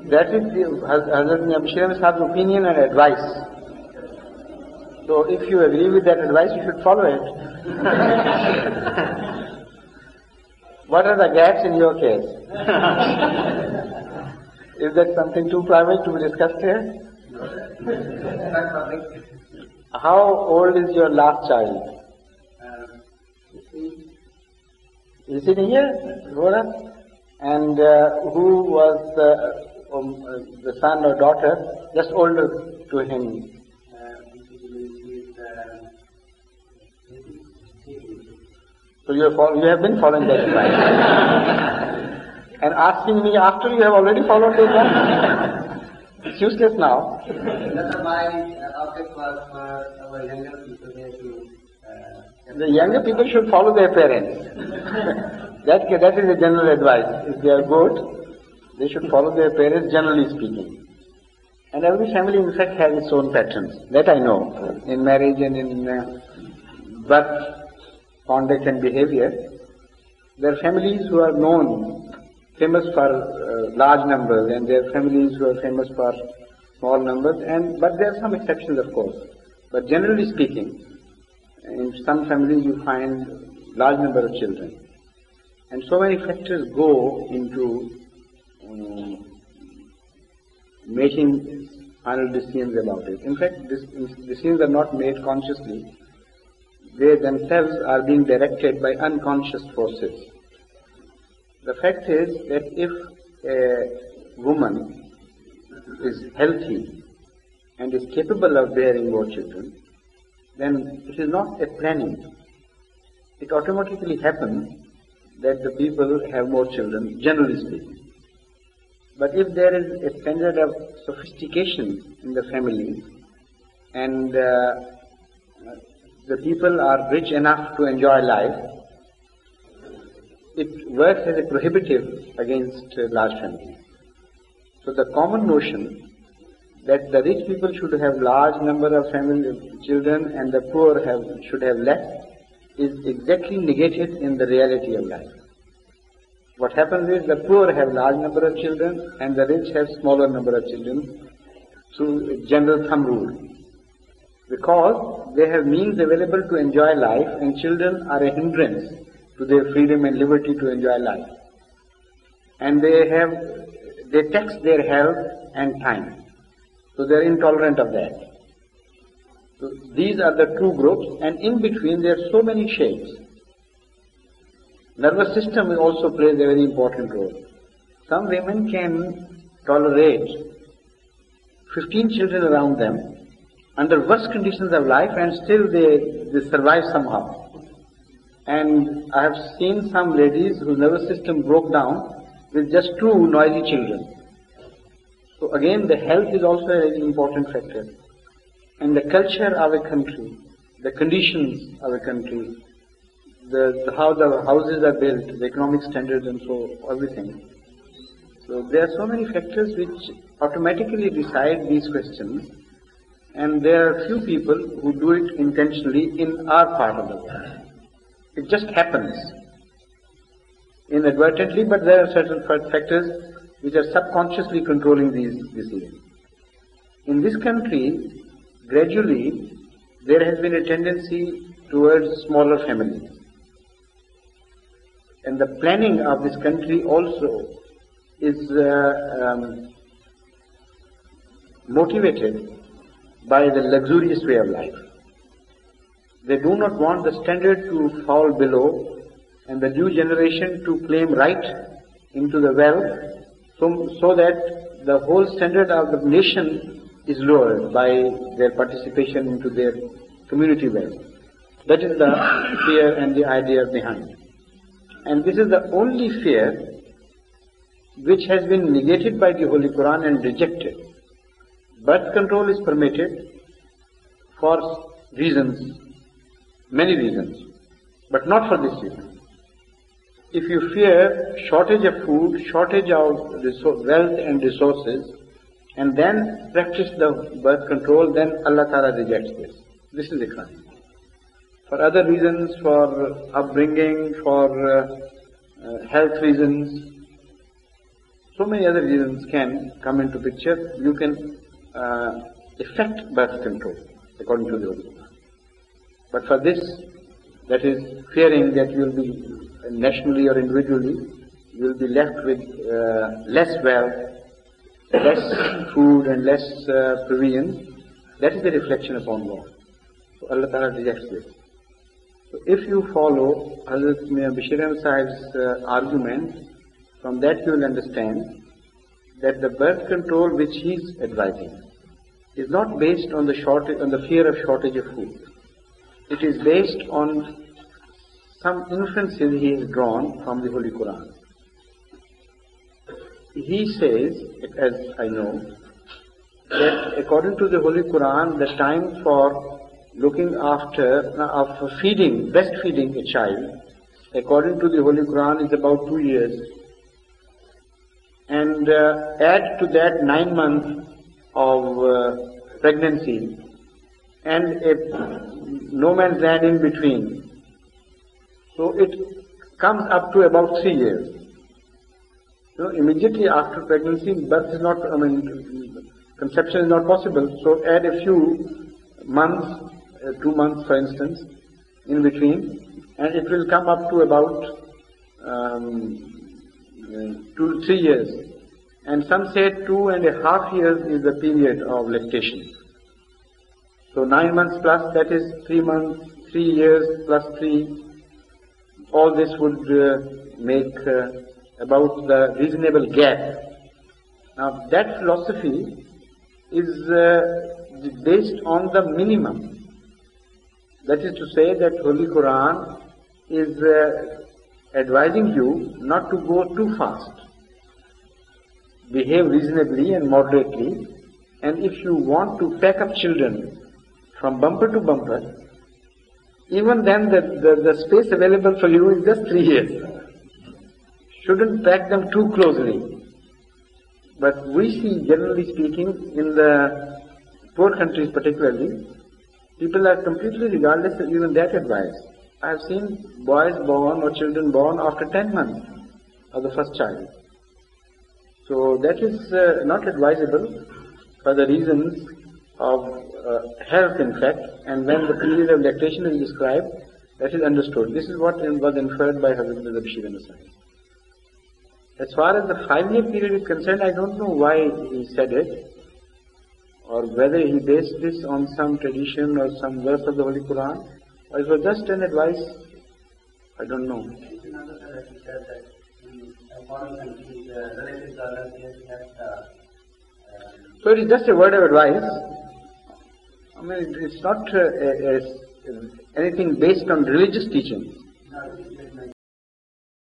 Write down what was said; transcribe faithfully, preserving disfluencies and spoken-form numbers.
That is the Hazrat Nabi Sahab's opinion and advice. So if you agree with that advice, you should follow it. What are the gaps in your case? Is that something too private to be discussed here? How old is your last child? Is it here, Rora? And uh, who was the, um, uh, the son or daughter just older to him? So you have, follow, you have been following that advice. And asking me after you have already followed the advice? It's useless now. My object was for our younger people to... Uh, the younger people should follow their parents. that, that is the general advice. If they are good, they should follow their parents, generally speaking. And every family in fact has its own patterns. That I know. In marriage and in uh, birth, conduct and behavior, there are families who are known, famous for uh, large numbers, and there are families who are famous for small numbers, and but there are some exceptions, of course. But generally speaking, in some families you find large number of children. And so many factors go into um, making final decisions about it. In fact, this, decisions are not made consciously. They themselves are being directed by unconscious forces. The fact is that if a woman is healthy and is capable of bearing more children, then it is not a planning. It automatically happens that the people have more children, generally speaking. But if there is a standard of sophistication in the family and uh, the people are rich enough to enjoy life, it works as a prohibitive against uh, large families. So the common notion that the rich people should have large number of family children and the poor have, should have less is exactly negated in the reality of life. What happens is the poor have large number of children and the rich have smaller number of children through a general thumb rule. Because they have means available to enjoy life and children are a hindrance to their freedom and liberty to enjoy life. And they have, they tax their health and time. So they are intolerant of that. So these are the two groups, and in between there are so many shades. Nervous system also plays a very important role. Some women can tolerate fifteen children around them under worst conditions of life and still they, they survive somehow. And I have seen some ladies whose nervous system broke down with just two noisy children. So again, the health is also a very important factor. And the culture of a country, the conditions of a country, the, the how the houses are built, the economic standards and so everything. So there are so many factors which automatically decide these questions, and there are few people who do it intentionally in our part of the world. It just happens inadvertently, but there are certain factors which are subconsciously controlling these decisions. In this country, gradually, there has been a tendency towards smaller families. And the planning of this country also is uh, um, motivated by the luxurious way of life. They do not want the standard to fall below and the new generation to claim right into the wealth, so, so that the whole standard of the nation is lowered by their participation into their community wealth. That is the fear and the idea behind. And this is the only fear which has been negated by the Holy Quran and rejected. Birth control is permitted for reasons, many reasons, but not for this reason. If you fear shortage of food, shortage of wealth and resources, and then practice the birth control, then Allah Ta'ala rejects this. This is the crime. For other reasons, for upbringing, for uh, uh, health reasons, So many other reasons can come into picture. You can uh, effect birth control according to the Holy Quran. But for this, that is fearing that you will be nationally or individually, you will be left with uh, less wealth, less food and less uh, provision. That is the reflection upon God. So Allah Ta'ala rejects this. So if you follow Hazrat Bashir Ahmad Sahib's uh, argument, from that you will understand that the birth control which he is advising is not based on the shortage, on the fear of shortage of food. It is based on some inferences he has drawn from the Holy Quran. He says, as I know, that according to the Holy Quran, the time for looking after, uh, for feeding, breastfeeding a child, according to the Holy Quran, is about two years. And uh, add to that nine months of uh, pregnancy and a no man's land in between. So it comes up to about three years. You know, immediately after pregnancy, birth is not, I mean, conception is not possible. So add a few months, uh, two months for instance, in between, and it will come up to about um, two, three years. And some say two and a half years is the period of lactation. So nine months plus, that is three months, three years plus three. All this would uh, make uh, about the reasonable gap. Now that philosophy is uh, based on the minimum. That is to say that Holy Quran is uh, advising you not to go too fast. Behave reasonably and moderately, and if you want to pack up children from bumper to bumper, even then the, the, the space available for you is just three years. Shouldn't pack them too closely. But we see, generally speaking, in the poor countries particularly, people are completely regardless of even that advice. I have seen boys born or children born after ten months of the first child. So that is uh, not advisable for the reasons of uh, health, in fact, and when the period of lactation is described, that is understood. This is what was inferred by Hazrat Bashir Ahmad Sahib. As far as the five-year period is concerned, I don't know why he said it, or whether he based this on some tradition or some verse of the Holy Quran, or it was just an advice. I don't know. So it is just a word of advice. I mean, it's not uh, a, a, anything based on religious teachings.